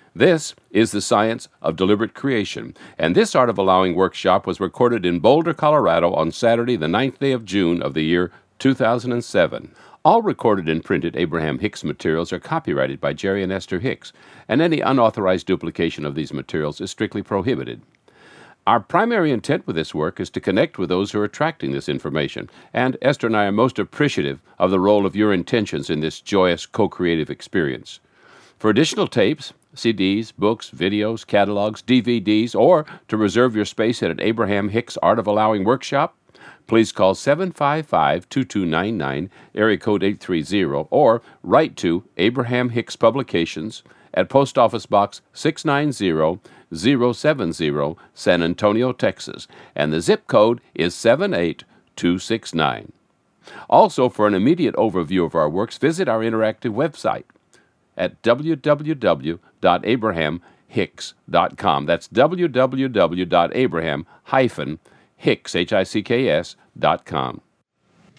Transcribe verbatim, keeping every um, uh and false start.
This is the science of deliberate creation, and this Art of Allowing workshop was recorded in Boulder, Colorado on Saturday, the ninth day of June of the year two thousand seven. All recorded and printed Abraham Hicks materials are copyrighted by Jerry and Esther Hicks, and any unauthorized duplication of these materials is strictly prohibited. Our primary intent with this work is to connect with those who are attracting this information, and Esther and I are most appreciative of the role of your intentions in this joyous co-creative experience. For additional tapes, C Ds, books, videos, catalogs, D V Ds, or to reserve your space at an Abraham Hicks Art of Allowing workshop, please call seven five five, two two nine nine, area code eight three zero, or write to Abraham Hicks Publications at Post Office Box six nine zero, zero seven zero, San Antonio, Texas, and the zip code is seven eight two six nine. Also, for an immediate overview of our works, visit our interactive website at w w w dot abraham hicks dot com. That's w w w dot abraham dash hicks, H I C K S, dot com.